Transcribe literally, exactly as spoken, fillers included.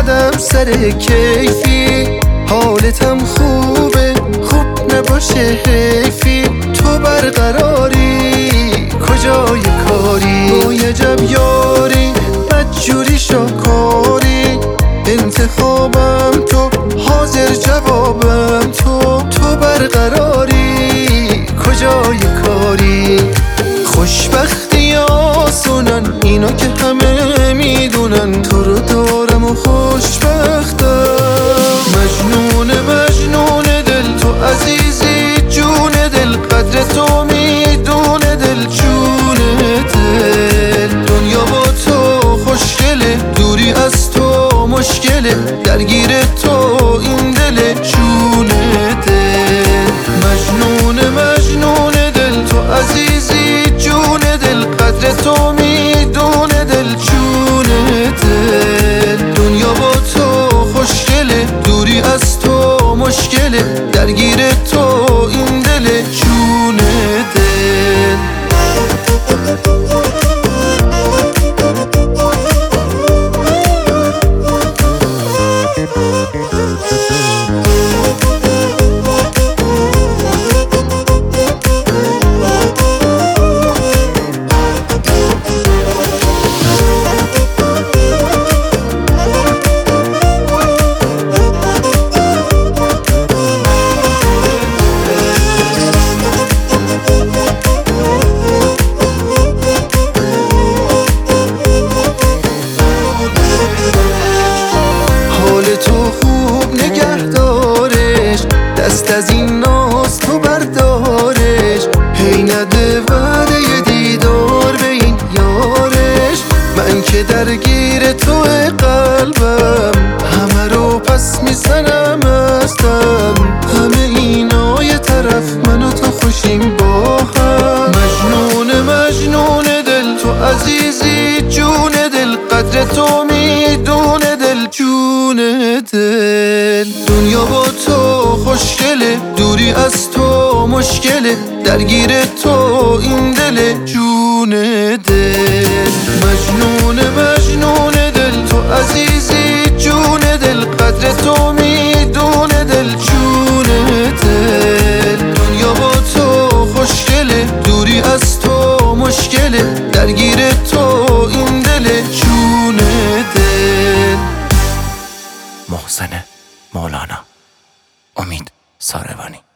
اومدم سر کیفی، حالتم خوبه خوب نباشه حیفی. تو برقراری کجای کاری، با عجب یاری بدجوری شاکاری. انتخابم تو حاضر جوابم تو، تو برقراری کجای کاری. خوشبختی آسونن اینا که همه میدونن، تو رو دارم و خوشبختم. مجنون مجنون دل تو عزیزی، جون دل قدر تو میدونه دل، جون دل. دنیا با تو خوشگله، دوری از تو مشکله، درگیر تو این دل، جون دل. مجنون مجنون دل تو عزیزی، جون دل قدر تو میدونه دل، جون دل. دنیا با تو خوشگله، دوری از تو مشکله، درگیر تو این دل، جون دل. دست از این ناز تو بردارش، هی نده وعده دیدار به این یارش. من که درگیر تو قلبم، همه رو پس میزنم ازدم. همه اینا یه طرف، من و تو خوشیم با هم. مجنون مجنون دل تو عزیزی، جون دل قدر تو میدونه دل، جون دل. دنیا با تو خوشگله، دوری از تو مشکله، درگیر تو این دل، جون دل. مجنون مجنون دل تو عزیزی، جون دل قدر تو میدونه دل، جون دل. دنیا با تو خوشگله، دوری از تو مشکله، درگیر تو این دل، جون دل. محسن مولانا، امید ساروانی.